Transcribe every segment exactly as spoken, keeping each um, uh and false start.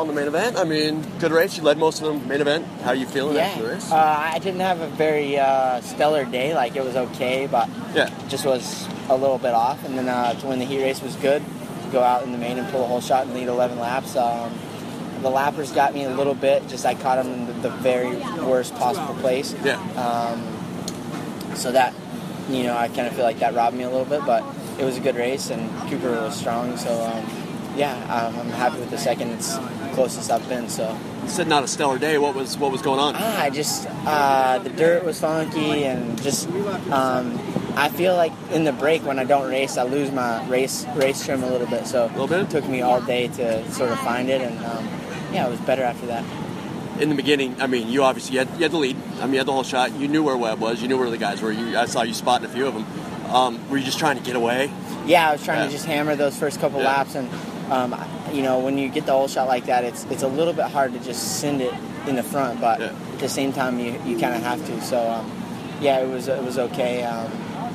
in the main event. I mean, good race. You led most of the main event. How are you feeling yeah. after the race? Uh, I didn't have a very uh, stellar day. Like, it was okay, but yeah. just was a little bit off. And then uh, to win the heat race was good. To go out in the main and pull a whole shot and lead eleven laps. Um, the lappers got me a little bit. Just I caught them in the, the very worst possible place. Yeah. Um, so that, you know, I kind of feel like that robbed me a little bit, but it was a good race, and Cooper was strong, so, um, yeah, um, I'm happy with the second. It's closest I've been, so. You said not a stellar day. What was what was going on? Ah, I just, uh, the dirt was funky, and just, um, I feel like in the break when I don't race, I lose my race race trim a little bit, so a little bit? It took me all day to sort of find it, and, um, yeah, it was better after that. In the beginning, I mean, you obviously you had, you had the lead. I mean, you had the whole shot. You knew where Webb was. You knew where the guys were. You, I saw you spotting a few of them. Um, were you just trying to get away? Yeah, I was trying yeah. to just hammer those first couple yeah. laps, and um, you know, when you get the whole shot like that, it's it's a little bit hard to just send it in the front, but yeah. at the same time, you, you kind of have to. So, um, yeah, it was it was okay. Um,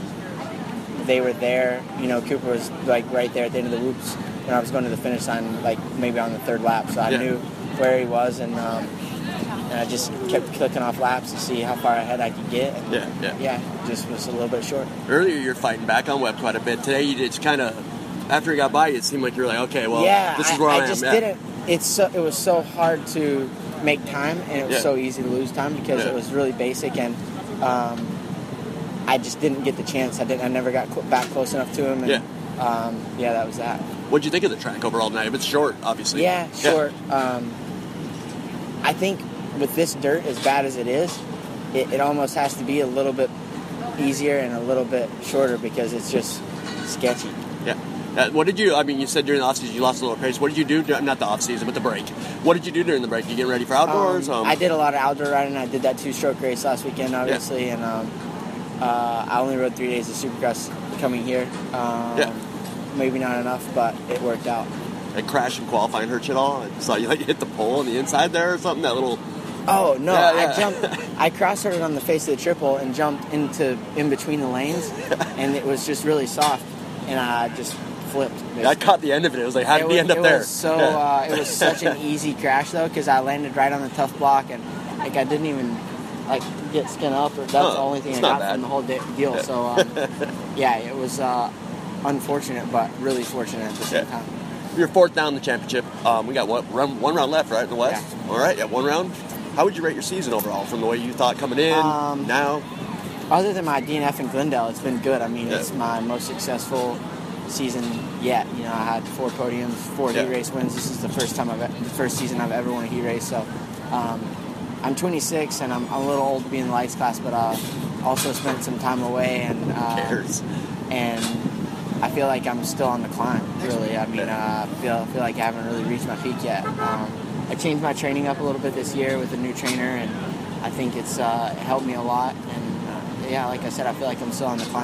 they were there. You know, Cooper was like right there at the end of the whoops when I was going to the finish line, like maybe on the third lap. So I yeah. knew where he was, and. Um, And I just kept clicking off laps to see how far ahead I could get. And yeah, yeah. Yeah, just was a little bit short. Earlier, you're fighting back on Webb quite a bit. Today, you just kind of, after he got by you, it seemed like you were like, okay, well, yeah, this is where I, I, I I just am. Yeah. didn't. It's so, it was so hard to make time, and it was yeah. so easy to lose time because yeah. it was really basic, and um, I just didn't get the chance. I didn't. I never got cl- back close enough to him. And, yeah. Um, yeah, that was that. What'd you think of the track overall tonight? It's short, obviously. Yeah, short. Yeah. Um, I think. With this dirt, as bad as it is, it, it almost has to be a little bit easier and a little bit shorter because it's just sketchy. Yeah. Uh, what did you, I mean, you said during the offseason you lost a little pace. What did you do, during, not the offseason, but the break? What did you do during the break? You getting ready for outdoors? Um, Um, I did a lot of outdoor riding. I did that two-stroke race last weekend, obviously, yeah. and um, uh, I only rode three days of Supercross coming here. Um, yeah. Maybe not enough, but it worked out. That crash in qualifying hurt you at all? I saw you like hit the pole on the inside there or something, that little... Oh, no, yeah, yeah. I jumped, I cross-headed on the face of the triple and jumped into in between the lanes, and it was just really soft, and I just flipped. Basically. I caught the end of it. It was like, how did it he was, end up it there? Was so, yeah. uh, it was such an easy crash, though, because I landed right on the tough block, and like I didn't even like get skin up. Or, that's huh, the only thing I not got bad. from the whole de- deal. Yeah. So, um, yeah, it was uh, unfortunate, but really fortunate at the same yeah. time. You're fourth down in the championship. Um, we got one, one round left, right, in the West? Yeah. All right, yeah, one round. How would you rate your season overall from the way you thought coming in, um, now? Other than my D N F in Glendale, it's been good. I mean, yeah. it's my most successful season yet. You know, I had four podiums, four yeah. heat race wins. This is the first time I've the first season I've ever won a heat race. So, um, I'm twenty-six and I'm, I'm a little old to be in the lights class, but uh, also spent some time away and uh, Who cares? and I feel like I'm still on the climb. Really, I mean, uh, I feel feel like I haven't really reached my peak yet. Um, I changed my training up a little bit this year with a new trainer, and I think it's uh, helped me a lot. And uh, yeah, like I said, I feel like I'm still on the climb.